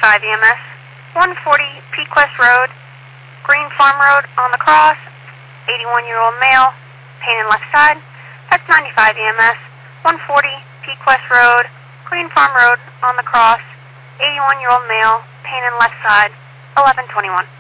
95 EMS, 140 Pequest Road, Green Farm Road on the cross, 81-year-old male, pain in left side. That's 95 EMS, 140 Pequest Road, Green Farm Road on the cross, 81-year-old male, pain in left side, 1121.